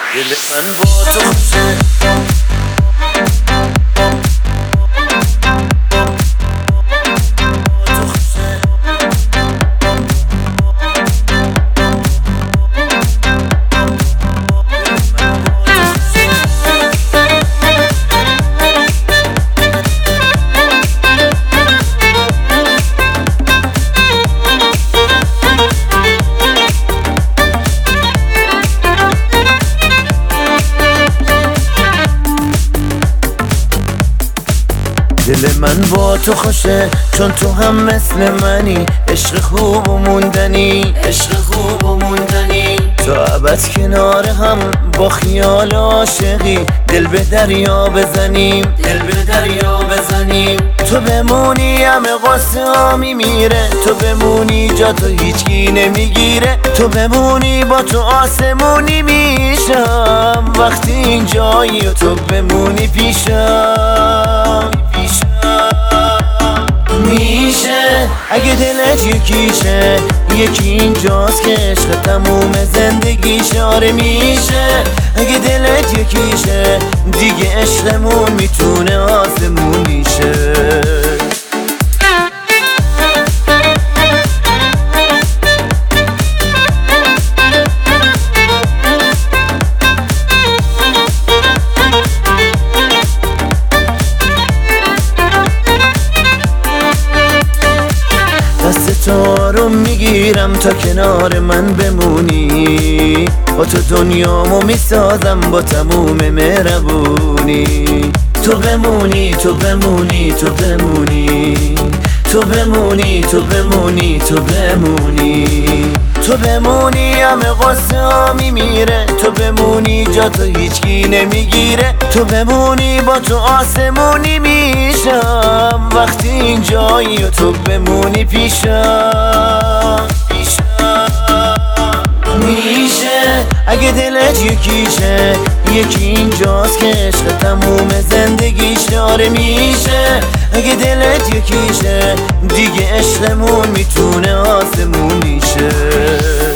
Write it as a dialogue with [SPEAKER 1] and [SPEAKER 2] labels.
[SPEAKER 1] دل من با تو خوشه دل من با تو خوشه چون تو هم مثل منی، عشق خوب و موندنی، عشق خوب و موندنی. تا ابد کنار هم با خیال عاشقی دل به دریا بزنیم، دل به دریا بزنیم. تو بمونی همه قصه ها میمیره، تو بمونی جا تو هیچکی نمیگیره، تو بمونی با تو آسمونی میشم وقتی اینجایی و تو بمونی پیشم. میشه اگه دلت یکیشه، یکی اینجاست که عشق تموم زندگیشه. آره میشه اگه دلت یکیشه، دیگه عشقمون میتونه آسمونیشه. دست تو رو میگیرم تا کنار من بمونی، با تو دنیامو میسازم با تموم مهربونی. تو بمونی تو بمونی تو بمونی تو بمونی تو بمونی تو بمونی تو بمونی همه قصه ها میمیره، تو بمونی جا تو هیچکی نمیگیره، تو بمونی با تو آسمونی میشم وقتی اینجایی و تو بمونی پیشم. میشه اگه دلت یکیشه، یکی اینجاست که عشق تموم زندگیشه. آره میشه اگه دلت یکیشه، دیگه عشقمون میتونه آسمونیشه.